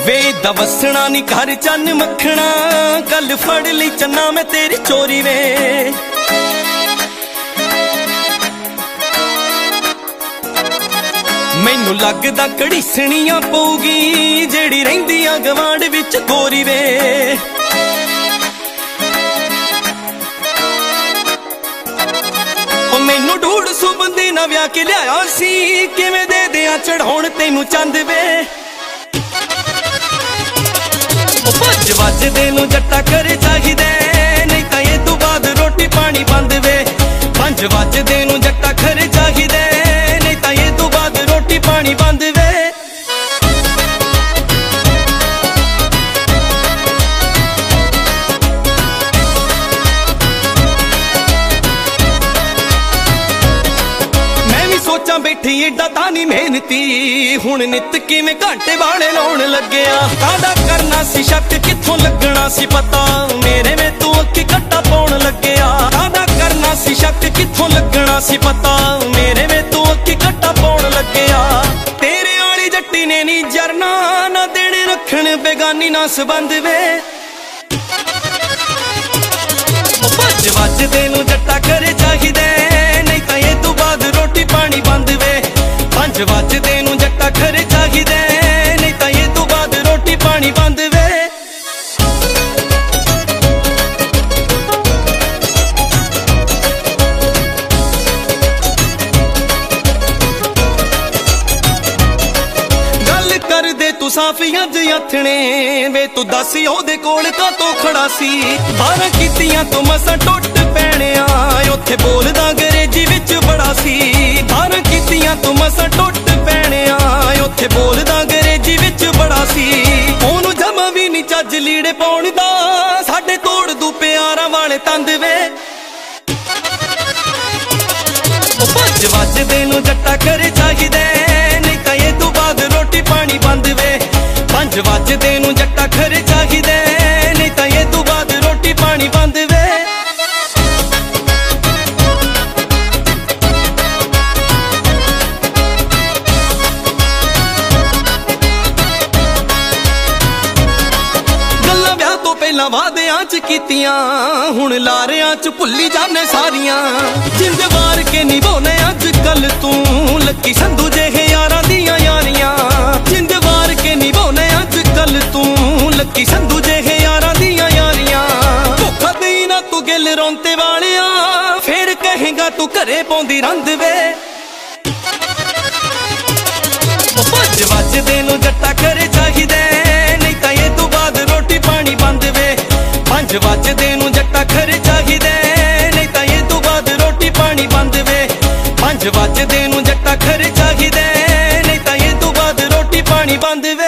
ਵੇ ਦਾ ਵਸਣਾ ਨੀ ਘਰ ਚੰਨ ਮੱਖਣਾ, ਗੱਲ ਫੜ ਲਈ ਚੰਨਾ ਮੈਂ ਤੇਰੀ ਚੋਰੀ ਵੇ। ਮੈਨੂੰ ਲੱਗਦਾ ਘੜੀਸਣੀਆਂ ਪਊਗੀ ਜਿਹੜੀ ਰਹਿੰਦੀਆਂ ਗਵਾਂਢ ਵਿੱਚ ਗੋਰੀ ਵੇ। ਉਹ ਮੈਨੂੰ 150 ਬੰਦੇ ਨਾਲ ਵਿਆਹ ਕੇ ਲਿਆਇਆ ਸੀ, ਕਿਵੇਂ ਦੇ ਦਿਆਂ ਚੜਾਉਣ ਤੈਨੂੰ ਚੰਦ ਵੇ। ਭੱਜ ਵੱਜਦੇ ਨੂੰ ਜੱਟਾ ਕਰ ਚਾਹੀਦਾ, ਨਹੀਂ ਤਾਂ ਇਹ ਤੋਂ ਬਾਅਦ ਰੋਟੀ ਪਾਣੀ ਬੰਦ ਵੇ। ਭੱਜ ਵੱਜਦੇ ਨੂੰ ਜੱਟਾ ਕਰ ਚਾਹੀਦਾ, ਨਹੀਂ ਤਾਂ ਇਹ ਤੋਂ ਬਾਅਦ ਰੋਟੀ ਪਾਣੀ ਬੰਦ ਵੇ। ਮੈਂ ਵੀ ਸੋਚਾਂ ਬੈਠੀ ਏਡਾ ਤਾਂ ਨਹੀਂ ਮਿਹਨਤੀ, ਹੁਣ ਨਿੱਤ ਕਿਵੇਂ ਘੰਟੇ ਵਾਲੇ ਲਾਉਣ ਲੱਗਿਆ। ਕਾਹਦਾ ਕਰਨਾ ਸੀ ਸ਼ੱਕ, ਕਿੱਥੋਂ ਲੱਗਣਾ ਸੀ ਪਤਾ, ਮੇਰੇ ਵੇ ਤੂੰ ਅੱਖੀ ਕੱਟਾ ਪਾਉਣ ਲੱਗਿਆ। ਕਾਹਦਾ ਕਰਨਾ ਸੀ ਸ਼ੱਕ, ਕਿੱਥੋਂ ਲੱਗਣਾ ਸੀ ਪਤਾ, ਮੇਰੇ ਵੇ ਤੂੰ ਅੱਖੀ ਕੱਟਾ ਪਾਉਣ ਲੱਗਿਆ। ਤੇਰੇ ਵਾਲੀ ਜੱਟੀ ਨੇ ਨੀ ਜਰਨਾ, ਨਾ ਦੇਣੇ ਰੱਖਣ ਬੇਗਾਨੀ ਨਾ ਸੰਬੰਧ ਵੇ। ਭੱਜ ਵੱਜਦੇ ਨੂੰ ਜੱਟਾ ਕਰ ਚਾਹੀਦਾ, ਨਹੀਂ ਤਾਂ ਇਹ ਤੋਂ ਬਾਅਦ ਰੋਟੀ ਪਾਣੀ ਬੰਦ ਵੇ। ਭੱਜ ਵੱਜਦੇ ਨੂੰ ਜੱਟਾ ਕਰ ਚਾਹੀਦਾ, ਨਹੀਂ ਤਾਂ ਇਹ ਤੋਂ ਬਾਅਦ ਰੋਟੀ ਪਾਣੀ ਬੰਦ ਵੇ। ਗੱਲ ਕਰਦੇ ਤੂੰ ਸਾਫੀਆਂ ਜ ਆਥਣੇ ਵੇ, ਤੂੰ ਦੱਸ ਉਹਦੇ ਕੋਲ ਕਾਤੋਂ ਖੜਾ ਸੀ। 12 ਕੀਤੀਆਂ ਤੋਂ ਮਸਾਂ ਟੁੱਟ ਪੈਣਿਆ, ਉੱਥੇ ਬੋਲਦਾ ਅੰਗਰੇਜ਼ੀ ਵਿੱਚ ਬੜਾ ਸੀ। 12 ਕੀਤੀਆਂ ਤੋਂ ਮਸਾਂ ਟੁੱਟ ਪੈਣਿਆ, ਉੱਥੇ ਬੋਲਦਾ ਅੰਗਰੇਜ਼ੀ ਵਿੱਚ ਬੜਾ ਸੀ। ਉਹਨੂੰ ਜਮਾ ਵੀ ਨੀ ਚੱਜ ਲੀੜੇ ਪਾਉਣ ਦਾ, ਸਾਡੇ ਤੋੜ ਦੂ ਪਿਆਰਾਂ ਵਾਲੇ ਤੰਦ ਵੇ। ਭੱਜ ਵੱਜਦੇ ਨੂੰ ਜੱਟਾ ਕਰ ਚਾਹੀਦਾ, ਨਹੀਂ ਤਾਂ ਇਹ ਤੋਂ ਬਾਅਦ ਰੋਟੀ ਪਾਣੀ ਬੰਦ ਵੇ। ਭੱਜ ਵੱਜਦੇ ਨੂੰ ਜੱਟਾ ਕਰ ਚਾਹੀਦਾ, ਨਹੀਂ ਤਾਂ ਇਹ ਤੋਂ ਬਾਅਦ ਰੋਟੀ ਪਾਣੀ ਬੰਦ ਵੇ। ਗੱਲਾਂ ਵਿਆਹ ਤੋਂ ਪਹਿਲਾਂ ਵਾਅਦਿਆਂ ਚ ਕੀਤੀਆਂ, ਹੁਣ ਲਾਰਿਆਂ ਚ ਭੁੱਲੀ ਜਾਣੇ ਸਾਰੀਆਂ। ਜਿੰਦ ਵਾਰ ਕੇ ਨਿਭਾਉਣੇ ਅੱਜ ਕੱਲ ਤੂੰ, ਲੱਕੀ ਸੰਧੂ ਜਿਹੇ ਯਾਰਾਂ ਦੀਆਂ ਯਾਰੀਆਂ। ਜਿੰਦ ਵਾਰ ਕੇ ਨਿਭਾਉਣੇ ਅੱਜ ਕੱਲ ਤੂੰ, ਲੱਕੀ ਸੰਧੂ ਜਿਹੇ ਯਾਰਾਂ ਦੀਆਂ ਯਾਰੀਆਂ। ਧੋਖਾ ਦੇਈ ਨਾ ਤੂੰ ਗਿੱਲ ਰੌਂਤੇ ਵਾਲਿਆ, ਫੇਰ ਕਹੇਗਾ ਤੂੰ ਘਰੇ ਪਾਉਂਦੀ ਰੰਦ ਵੇ। ਭੱਜ ਵੱਜਦੇ ਨੂੰ ਜੱਟਾ ਕਰ ਚਾਹੀਦਾ, ਨਹੀਂ ਤਾਂ ਇਹ ਤੋਂ ਬਾਅਦ ਰੋਟੀ ਪਾਣੀ ਬੰਦ ਵੇ। ਭੱਜ ਵੱਜਦੇ ਨੂੰ ਜੱਟਾ ਕਰ ਚਾਹੀਦਾ, ਨਹੀਂ ਤਾਂ ਇਹ ਤੋਂ ਬਾਅਦ ਰੋਟੀ ਪਾਣੀ ਬੰਦ ਵੇ। ਭੱਜ ਵੱਜਦੇ ਨੂੰ ਜੱਟਾ ਕਰ ਚਾਹੀਦਾ, ਨਹੀਂ ਤਾਂ ਇਹ ਤੋਂ ਬਾਅਦ ਰੋਟੀ ਪਾਣੀ ਬੰਦ ਵੇ।